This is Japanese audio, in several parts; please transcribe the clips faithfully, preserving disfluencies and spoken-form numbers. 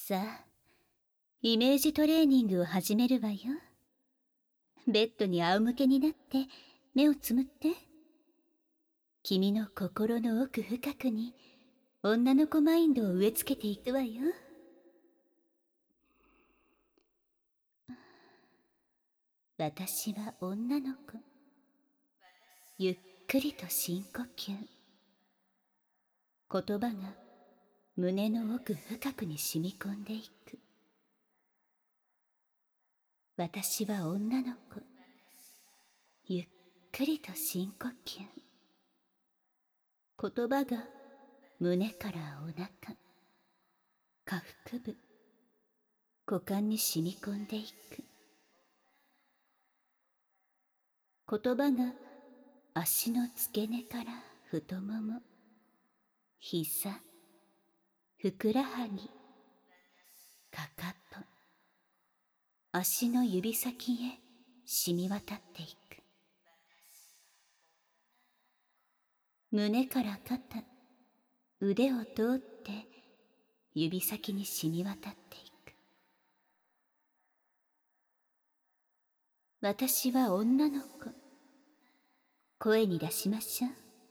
さあ、イメージトレーニングを始めるわよ。ベッドに仰向けになって目をつむって。君の心の奥深くに女の子マインドを植え付けていくわよ。私は女の子。ゆっくりと深呼吸。言葉が胸の奥深くに染み込んでいく。私は女の子。ゆっくりと深呼吸。言葉が胸からお腹、下腹部、股間に染み込んでいく。言葉が足の付け根から太もも、膝、ふくらはぎ、かかと、足の指先へ染み渡っていく。胸から肩、腕を通って指先に染み渡っていく。私は女の子。声に出しましょう。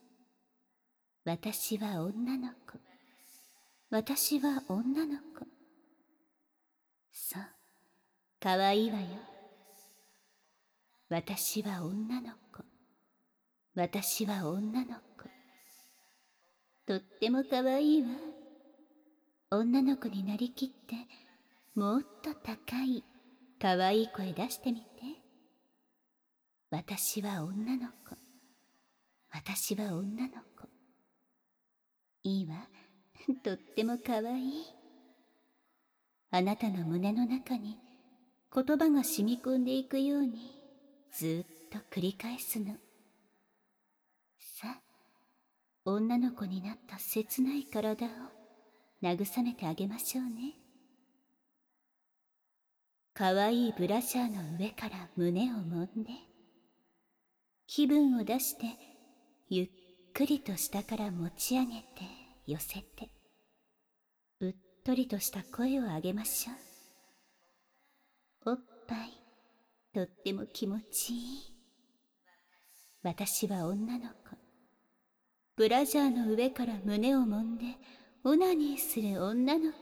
私は女の子。私は女の子。そう、かわいいわよ。私は女の子。私は女の子。とってもかわいいわ。女の子になりきって、もっと高い、かわいい声出してみて。私は女の子。私は女の子。いいわ。とってもかわいい。あなたの胸の中に言葉が染み込んでいくようにずっと繰り返すの。さあ、女の子になった切ない体を慰めてあげましょうね。かわいいブラジャーの上から胸を揉んで、気分を出してゆっくりと下から持ち上げて寄せて、うっとりとした声を上げましょう。おっぱい、とっても気持ちいい。私は女の子。ブラジャーの上から胸を揉んでオナニーする女の子。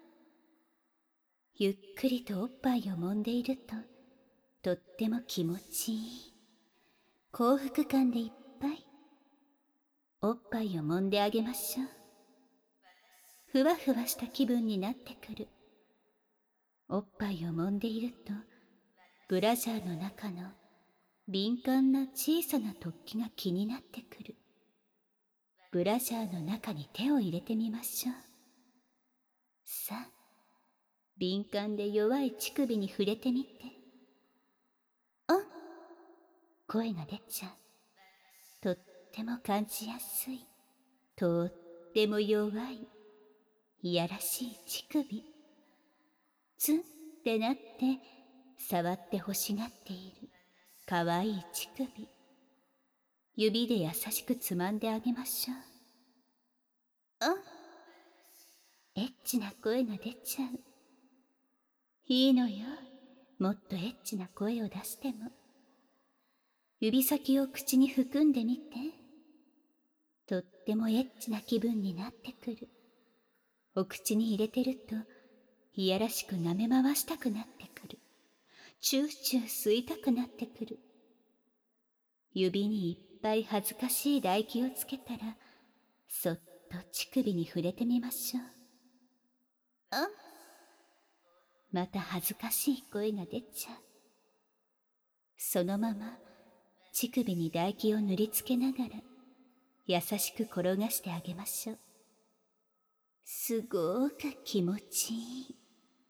ゆっくりとおっぱいを揉んでいると、とっても気持ちいい。幸福感でいっぱい。おっぱいを揉んであげましょう。ふわふわした気分になってくる。おっぱいを揉んでいると、ブラジャーの中の敏感な小さな突起が気になってくる。ブラジャーの中に手を入れてみましょう。さあ、敏感で弱い乳首に触れてみて。あっ、声が出ちゃう。とっても感じやすい。とっても弱い。いやらしい乳首。ツンってなって触って欲しがっている。かわいい乳首。指で優しくつまんであげましょう。あっ、エッチな声が出ちゃう。いいのよ。もっとエッチな声を出しても。指先を口に含んでみて。とってもエッチな気分になってくる。お口に入れてると、いやらしく舐め回したくなってくる。チューチュー吸いたくなってくる。指にいっぱい恥ずかしい唾液をつけたら、そっと乳首に触れてみましょう。あ、また恥ずかしい声が出ちゃう。そのまま乳首に唾液を塗りつけながら優しく転がしてあげましょう。すごく気持ちいい。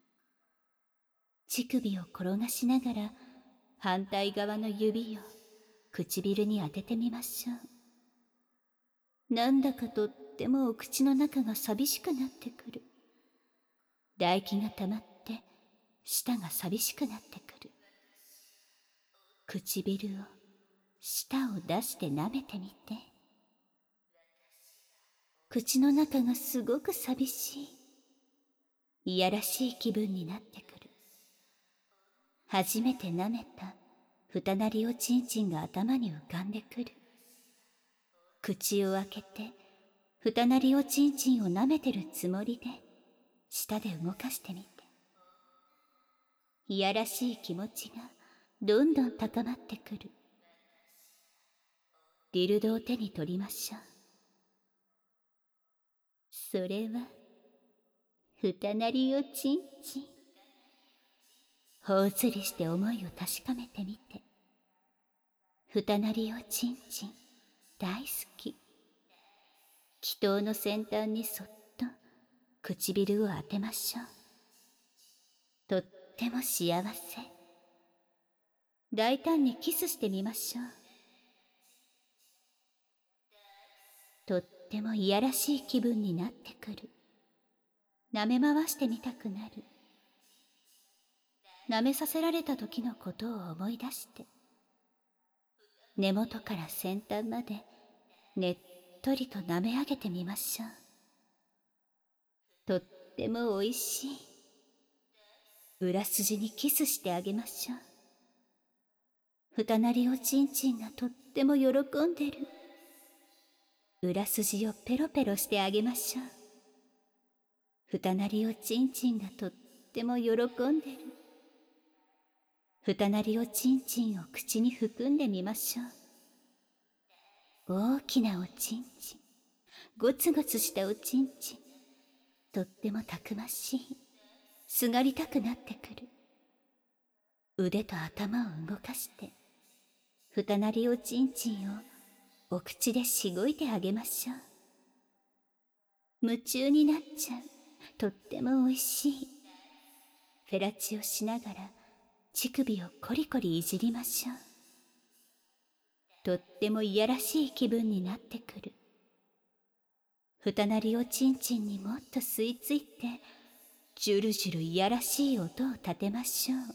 乳首を転がしながら反対側の指を唇に当ててみましょう。なんだかとってもお口の中が寂しくなってくる。唾液が溜まって舌が寂しくなってくる。唇を舌を出して舐めてみて。口の中がすごく寂しい。 いやらしい気分になってくる。初めて舐めたふたなりおちんちんが頭に浮かんでくる。口を開けてふたなりおちんちんを舐めてるつもりで舌で動かしてみて、いやらしい気持ちがどんどん高まってくる。ディルドを手に取りましょう。それはふたなりおちんちん。頬ずりして思いを確かめてみて、ふたなりおちんちん大好き。気筒の先端にそっと唇を当てましょう。とっても幸せ。大胆にキスしてみましょう。とってもいやらしい気分になってくる。舐め回してみたくなる。舐めさせられた時のことを思い出して、根元から先端までねっとりと舐め上げてみましょう。とってもおいしい。裏筋にキスしてあげましょう。ふたなりおちんちんがとっても喜んでる。裏筋をペロペロしてあげましょう。ふたなりおちんちんがとっても喜んでる。ふたなりおちんちんを口に含んでみましょう。大きなおちんちん、ゴツゴツしたおちんちん、とってもたくましい。すがりたくなってくる。腕と頭を動かしてふたなりおちんちんをお口でしごいてあげましょう。夢中になっちゃう。とってもおいしい。フェラチオしながら乳首をコリコリいじりましょう。とってもいやらしい気分になってくる。ふたなりおちんちんにもっと吸い付いて、ジュルジュルいやらしい音を立てましょう。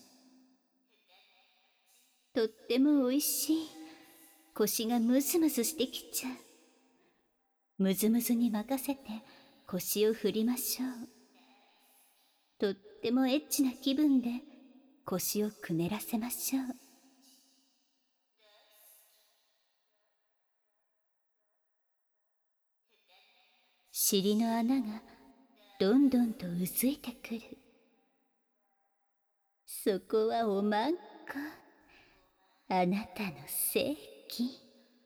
とってもおいしい。腰がムズムズしてきちゃう。ムズムズに任せて腰を振りましょう。とってもエッチな気分で腰をくねらせましょう。尻の穴がどんどんとうずいてくる。そこはおまんこ。あなたの正義。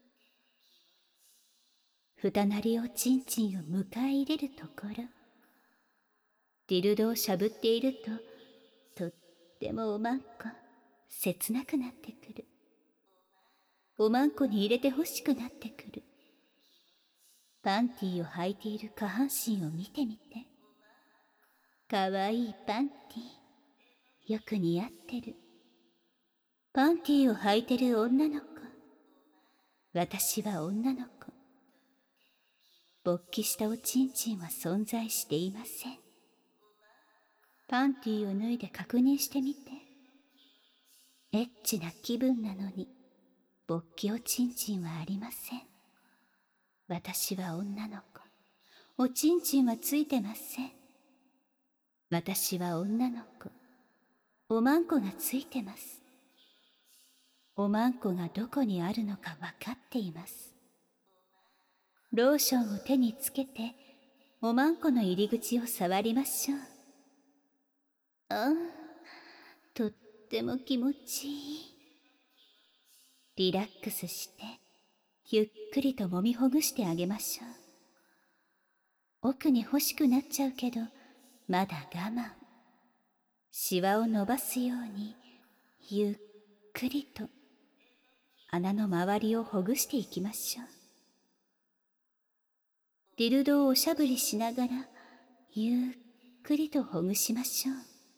ふたなりおちんちんを迎え入れるところ。ディルドをしゃぶっていると、とってもおまんこ、切なくなってくる。おまんこに入れてほしくなってくる。パンティーを履いている下半身を見てみて。かわいいパンティー、よく似合ってる。パンティーを履いてる女の子。私は女の子。勃起したおちんちんは存在していません。パンティーを脱いで確認してみて。エッチな気分なのに勃起おちんちんはありません。私は女の子。おちんちんはついてません。私は女の子。おまんこがついてます。おまんこがどこにあるのかわかっています。ローションを手につけておまんこの入り口を触りましょう。ああ、とっても気持ちいい。リラックスしてゆっくりと揉みほぐしてあげましょう。奥に欲しくなっちゃうけどまだ我慢。シワを伸ばすようにゆっくりと穴の周りをほぐしていきましょう。ディルドをおしゃぶりしながらゆっくりとほぐしましょう。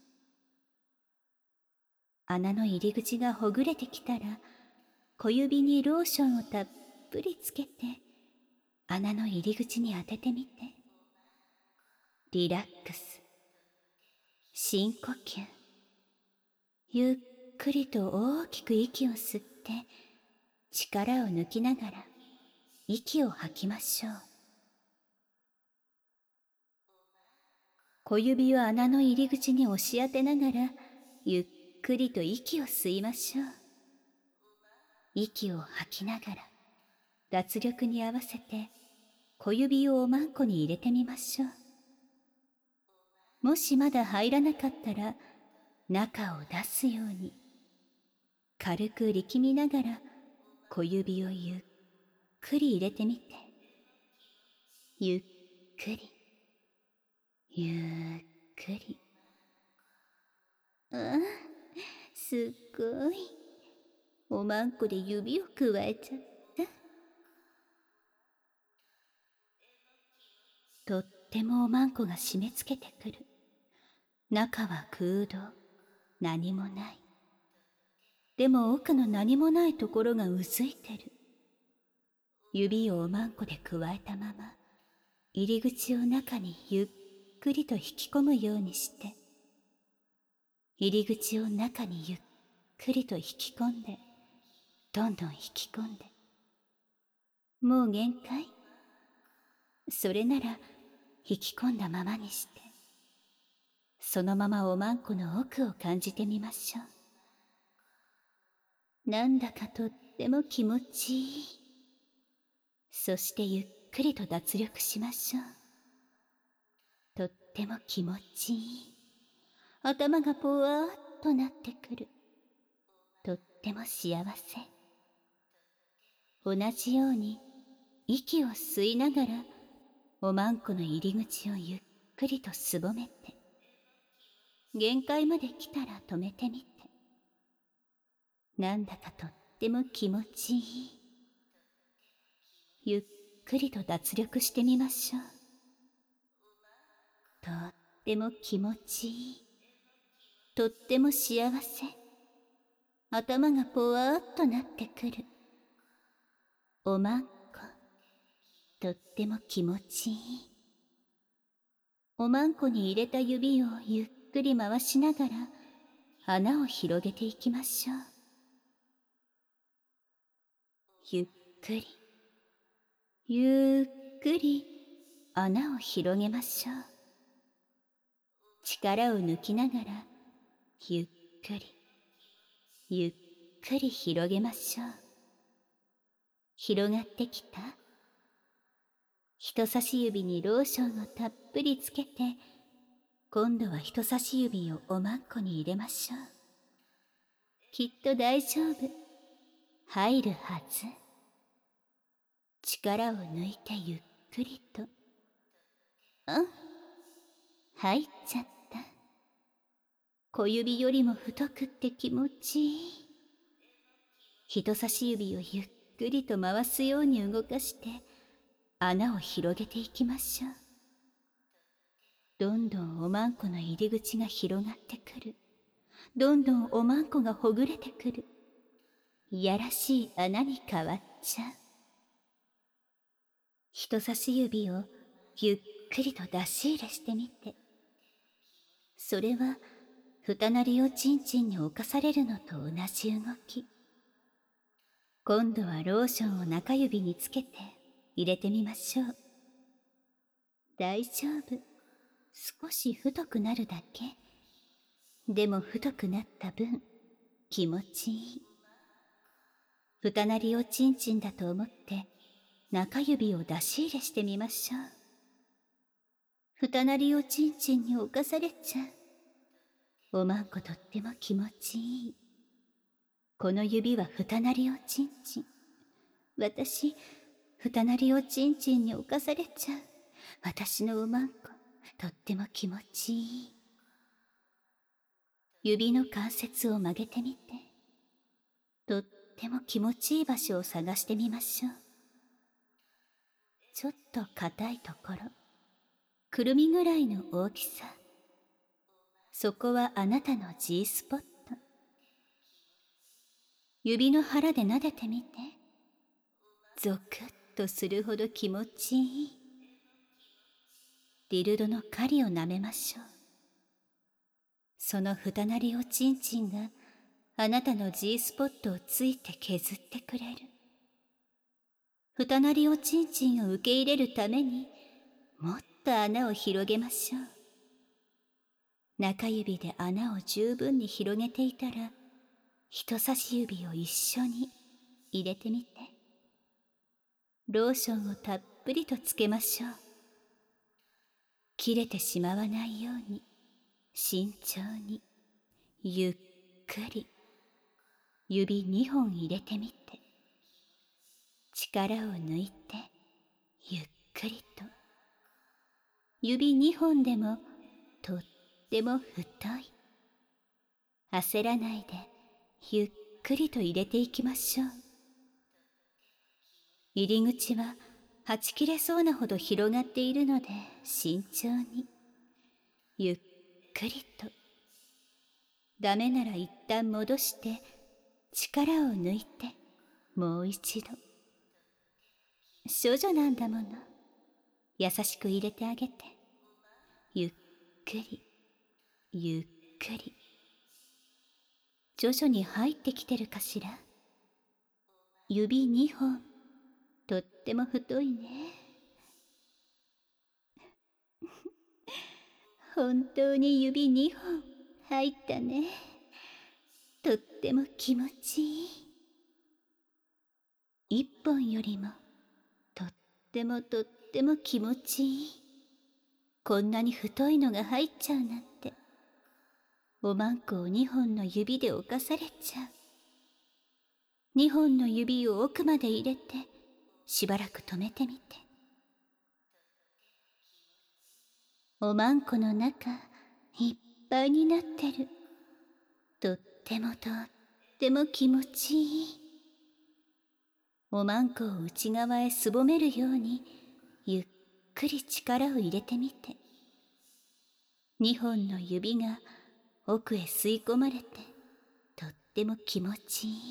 穴の入り口がほぐれてきたら小指にローションをたっぷりつけて穴の入り口に当ててみて。リラックス、深呼吸。ゆっくりと大きく息を吸って力を抜きながら息を吐きましょう。 小指を穴の入り口に押し当てながら、ゆっくりと息を吸いましょう。息を吐きながら、脱力に合わせて小指をおまんこに入れてみましょう。もしまだ入らなかったら、中を出すように、軽く力みながら小指をゆっくり入れてみて。ゆっくり、ゆっくり。ああ、すっごい。おまんこで指をくわえちゃった。とってもおまんこが締め付けてくる。中は空洞、何もない。でも奥の何もないところがうずいてる。指をおまんこでくわえたまま、入り口を中にゆっくりと引き込むようにして、入り口を中にゆっくりと引き込んで、どんどん引き込んで。もう限界？それなら引き込んだままにして、そのままおまんこの奥を感じてみましょう。なんだかとっても気持ちいい。そしてゆっくりと脱力しましょう。とっても気持ちいい。頭がぽわーっとなってくる。とっても幸せ。同じように息を吸いながらおまんこの入り口をゆっくりとすぼめて、限界まで来たら止めてみて。なんだかとっても気持ちいい。ゆっくりと脱力してみましょう。とっても気持ちいい。とっても幸せ。頭がぽわーっとなってくる。おまんこ、とっても気持ちいい。おまんこに入れた指をゆっくり回しながら穴を広げていきましょう。ゆっくり、ゆっくり穴を広げましょう。力を抜きながらゆっくり、ゆっくり広げましょう。広がってきた？人差し指にローションをたっぷりつけて、今度は人差し指をおまんこに入れましょう。きっと大丈夫。入るはず。力を抜いてゆっくりと。あ、入っちゃった。小指よりも太くって気持ちいい。人差し指をゆっくりと回すように動かして穴を広げていきましょう。どんどんおまんこの入り口が広がってくる。どんどんおまんこがほぐれてくる。いやらしい穴に変わっちゃう。人差し指をゆっくりと出し入れしてみて。それは二なりをちんちんに侵されるのと同じ動き。今度はローションを中指につけて入れてみましょう。大丈夫。少し太くなるだけ。でも太くなった分、気持ちいい。二なりをちんちんだと思って中指を出し入れしてみましょう。二なりをちんちんに侵されちゃう。おまんこ、とっても気持ちいい。この指は二なりおちんちん。私、二なりおちんちんに侵されちゃう。私のおまんこ、とっても気持ちいい。指の関節を曲げてみて。とっても気持ちいい場所を探してみましょう。ちょっと硬いところ。くるみぐらいの大きさ。そこはあなたの G スポット。指の腹で撫でてみて。ゾクッとするほど気持ちいい。ディルドの狩りを舐めましょう。その二なりおちんちんがあなたの G スポットをついて削ってくれる。二なりおちんちんを受け入れるためにもっと穴を広げましょう。 中指で穴を十分に広げていたら、人差し指を一緒に入れてみて。ローションをたっぷりとつけましょう。切れてしまわないように、慎重に、ゆっくり、指にほん入れてみて。力を抜いて、ゆっくりと。指にほんでも、とっても太い。焦らないで、ゆっくりと入れていきましょう。入り口は、はち切れそうなほど広がっているので、慎重に、ゆっくりと。ダメなら一旦戻して、力を抜いて、もう一度。処女なんだもの。優しく入れてあげて。ゆっくり、ゆっくり。徐々に入ってきてるかしら。指にほん、とっても太いね。本当に指にほん入ったね。とっても気持ちいい。一本よりも、とってもとっても気持ちいい。こんなに太いのが入っちゃうなんて。おまんこを二本の指で侵されちゃう。二本の指を奥まで入れて、しばらく止めてみて。おまんこの中、いっぱいになってる。とってもとっても気持ちいい。おまんこを内側へすぼめるように、ゆっくり力を入れてみて。二本の指が奥へ吸い込まれて、とっても気持ちいい。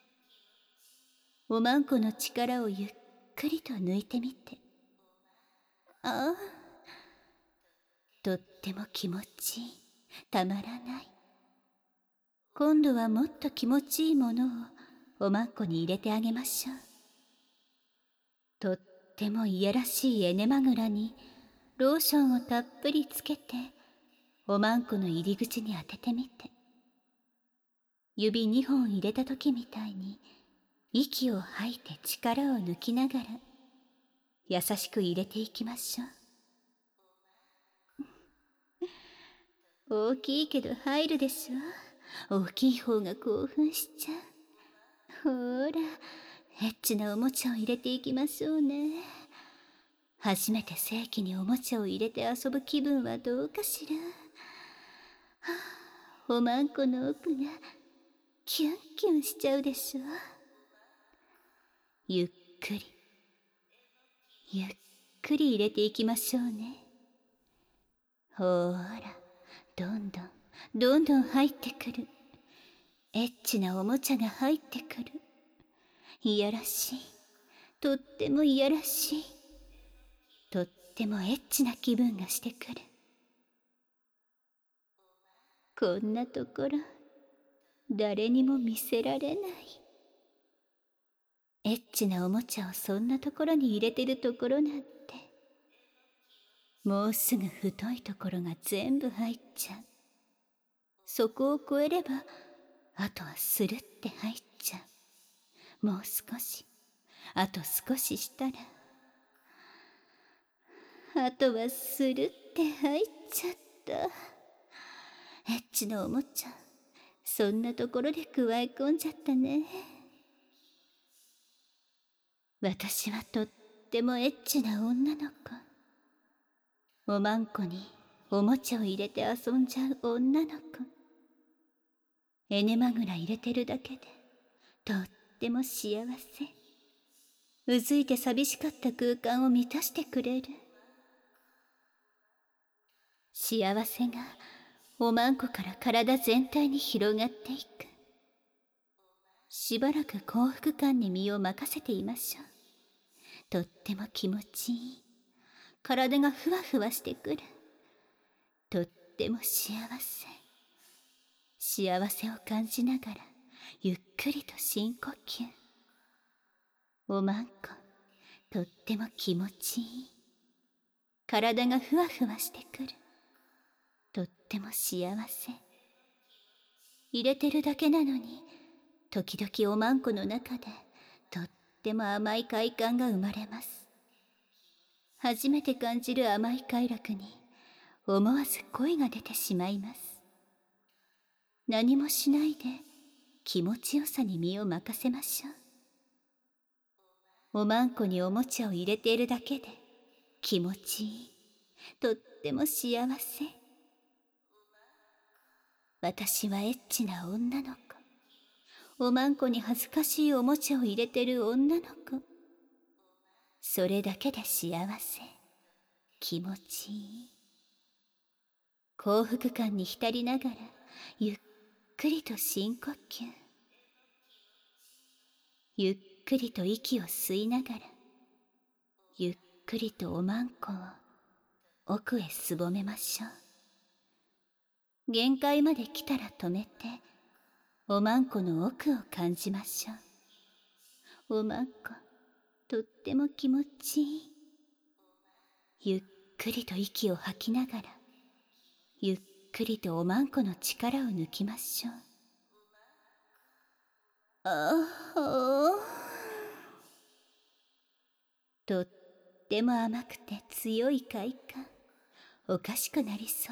おまんこの力をゆっくりと抜いてみて。ああ、とっても気持ちいい。たまらない。今度はもっと気持ちいいものをおまんこに入れてあげましょう。とってもいやらしいエネマグラにローションをたっぷりつけて、おまんこの入り口に当ててみて。指にほん入れた時みたいに、息を吐いて力を抜きながら、優しく入れていきましょう。大きいけど入るでしょ。大きい方が興奮しちゃう。ほーら、エッチなおもちゃを入れていきましょうね。初めて正規におもちゃを入れて遊ぶ気分はどうかしら。はあ、おまんこの奥がキュンキュンしちゃうでしょ。ゆっくり、ゆっくり入れていきましょうね。ほーら、どんどん、どんどん入ってくる。エッチなおもちゃが入ってくる。いやらしい。とってもいやらしい。とってもエッチな気分がしてくる。こんなところ、誰にも見せられない。エッチなおもちゃをそんなところに入れてるところなんて、もうすぐ太いところが全部入っちゃう。そこを越えれば、あとはスルって入っちゃう。もう少し、あと少ししたら、あとはスルって入っちゃった。エッチなおもちゃ、そんなところで加え込んじゃったね。私はとってもエッチな女の子。おまんこにおもちゃを入れて遊んじゃう女の子。エネマグラ入れてるだけでとっても幸せ。うずいて寂しかった空間を満たしてくれる。幸せがおまんこから体全体に広がっていく。しばらく幸福感に身を任せていましょう。とっても気持ちいい。体がふわふわしてくる。とっても幸せ。幸せを感じながらゆっくりと深呼吸。おまんこ、とっても気持ちいい。体がふわふわしてくる。とっっても幸せ。入れてるだけなのに、時々おまんこの中でとっても甘い快感が生まれます。初めて感じる甘い快楽に思わず声が出てしまいます。何もしないで気持ちよさに身を任せましょう。おまんこにおもちゃを入れているだけで気持ちいい、とっても幸せ。私はエッチな女の子。おまんこに恥ずかしいおもちゃを入れてる女の子。それだけで幸せ、気持ちいい。幸福感に浸りながらゆっくりと深呼吸。ゆっくりと息を吸いながらゆっくりとおまんこを奥へすぼめましょう。限界まで来たら止めておまんこの奥を感じましょう。おまんこ、とっても気持ちいい。ゆっくりと息を吐きながらゆっくりとおまんこの力を抜きましょう。ああ、とっても甘くて強い快感。おかしくなりそう。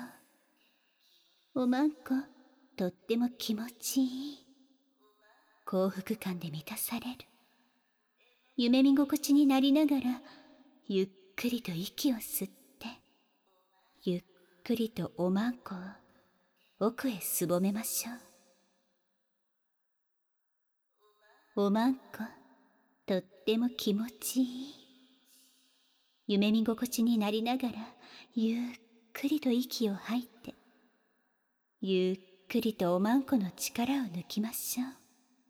おまんこ、とっても気持ちいい。幸福感で満たされる。夢見心地になりながらゆっくりと息を吸ってゆっくりとおまんこを奥へすぼめましょう。おまんこ、とっても気持ちいい。夢見心地になりながらゆっくりと息を吐いてゆっくりとおまんこの力を抜きましょう。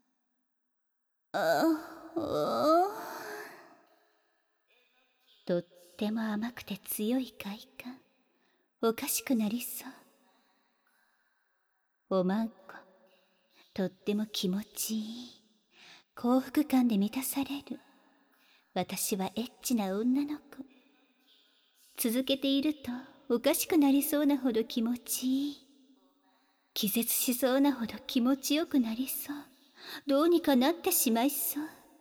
ああ、とっても甘くて強い快感。おかしくなりそう。おまんこ、とっても気持ちいい。幸福感で満たされる。私はエッチな女の子。続けているとおかしくなりそうなほど気持ちいい。気絶しそうなほど気持ちよくなりそう。どうにかなってしまいそう。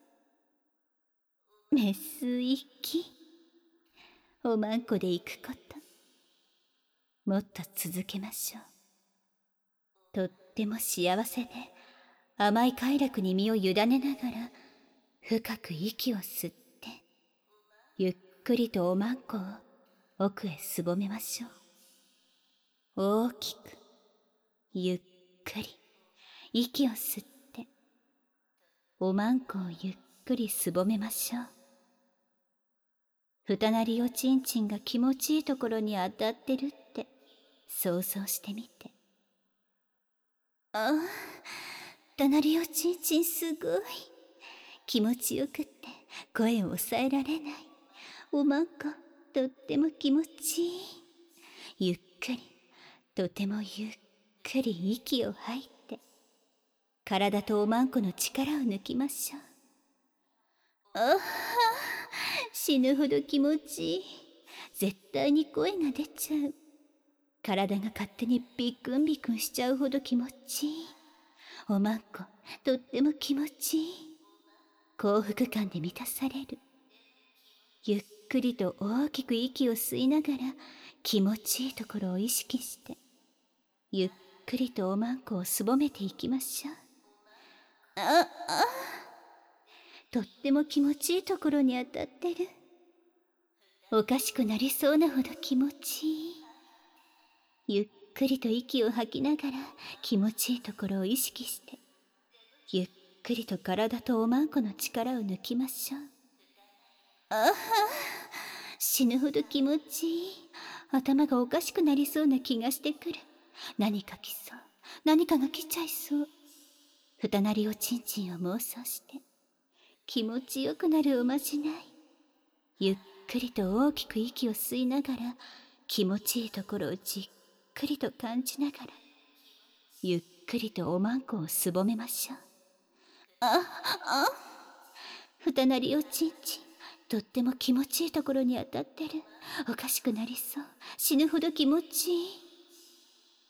メス行き。おまんこで行くこと。もっと続けましょう。とっても幸せで甘い快楽に身を委ねながら深く息を吸ってゆっくりとおまんこを奥へすぼめましょう。大きくゆっくり息を吸っておまんこをゆっくりすぼめましょう。ふたなりおちんちんが気持ちいいところに当たってるって想像してみて。ああ、ふたなりおちんちんすごい気持ちよくって声を抑えられない。おまんこ、とっても気持ちいい。ゆっくり、とてもゆっくり息を吐いて体とおまんこの力を抜きましょう。ああ、死ぬほど気持ちいい。絶対に声が出ちゃう。体が勝手にビクンビクンしちゃうほど気持ちいい。おまんこ、とっても気持ちいい。幸福感で満たされる。ゆっくりと大きく息を吸いながら気持ちいいところを意識してゆっくりとおまんこをすぼめていきましょう。ああ、とっても気持ちいいところに当たってる。おかしくなりそうなほど気持ちいい。ゆっくりと息を吐きながら気持ちいいところを意識してゆっくりと体とおまんこの力を抜きましょう。ああ、死ぬほど気持ちいい。頭がおかしくなりそうな気がしてくる。何か来そう。何かが来ちゃいそう。ふたなりおちんちんを妄想して気持ちよくなるおまじない。ゆっくりと大きく息を吸いながら気持ちいいところをじっくりと感じながらゆっくりとおまんこをすぼめましょう。ああ、ふたなりおちんちん、とっても気持ちいいところに当たってる。おかしくなりそう。死ぬほど気持ちいい。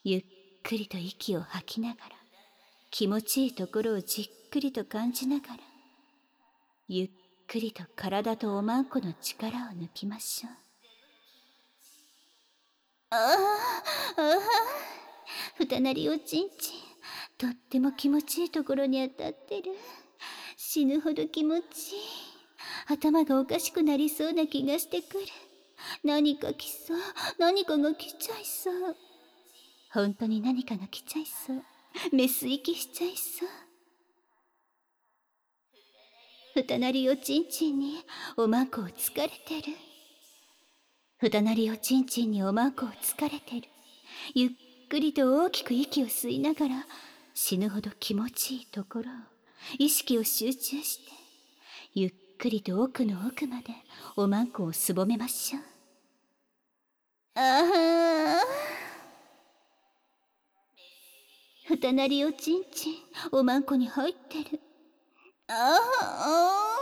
ゆっくりと息を吐きながら、気持ちいいところをじっくりと感じながら、ゆっくりと体とおまんこの力を抜きましょう。ああ、ああ、ふたなりおちんちん、とっても気持ちいいところに当たってる。死ぬほど気持ちいい。頭がおかしくなりそうな気がしてくる。何か来そう、何かが来ちゃいそう。本当に何かが来ちゃいそう。メス息しちゃいそう。ふたなりおちんちんにおまんこをつかれてる。ふたなりおちんちんにおまんこをつかれてる。ゆっくりと大きく息を吸いながら、死ぬほど気持ちいいところを意識を集中して、ゆっくりと奥の奥までおまんこをすぼめましょう。ああ、ふたなりおちんちんおまんこに入ってる。ああ、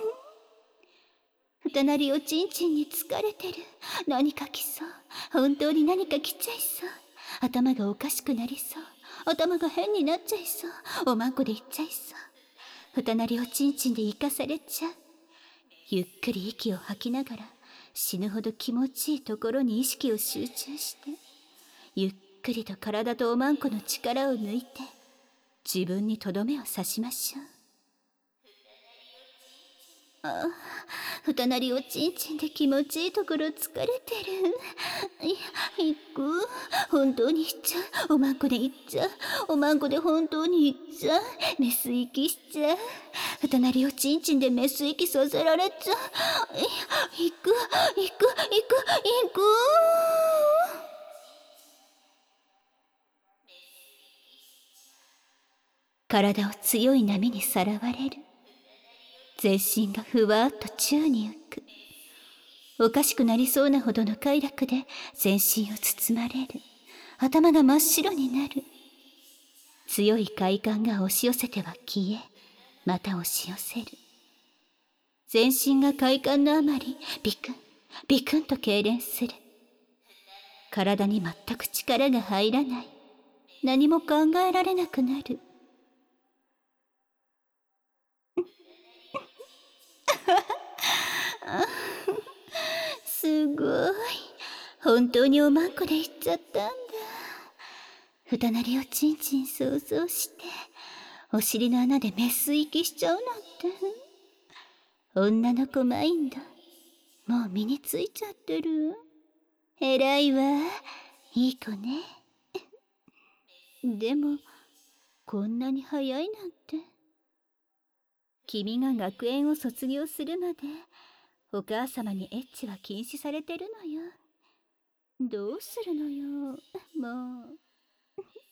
ふたなりおちんちんに疲れてる。何か来そう。本当に何か来ちゃいそう。頭がおかしくなりそう。頭が変になっちゃいそう。おまんこでいっちゃいそう。ふたなりおちんちんで生かされちゃう。ゆっくり息を吐きながら、死ぬほど気持ちいいところに意識を集中して、ゆっくりと体とおまんこの力を抜いて、自分にとどめを刺しましょう。ああ、ふたなりおちんちんで気持ちいいところ疲れてる。い、行く。本当に行っちゃう。おまんこで行っちゃう。おまんこで本当に行っちゃう。メス息しちゃう。ふたなりおちんちんでメス息させられちゃう。い、行く、行く、行く、行く。体を強い波にさらわれる。全身がふわっと宙に浮く。おかしくなりそうなほどの快楽で全身を包まれる。頭が真っ白になる。強い快感が押し寄せては消え、また押し寄せる。全身が快感のあまりビクンビクンと痙攣する。体に全く力が入らない。何も考えられなくなる。すごい。本当におまんこで行っちゃったんだ。ふたなりおちんちん想像して、お尻の穴でメス息しちゃうなんて。女の子マインド、もう身についちゃってる。偉いわ。いい子ね。でも、こんなに早いなんて。君が学園を卒業するまで、お母様にエッチは禁止されてるのよ。どうするのよ、もう。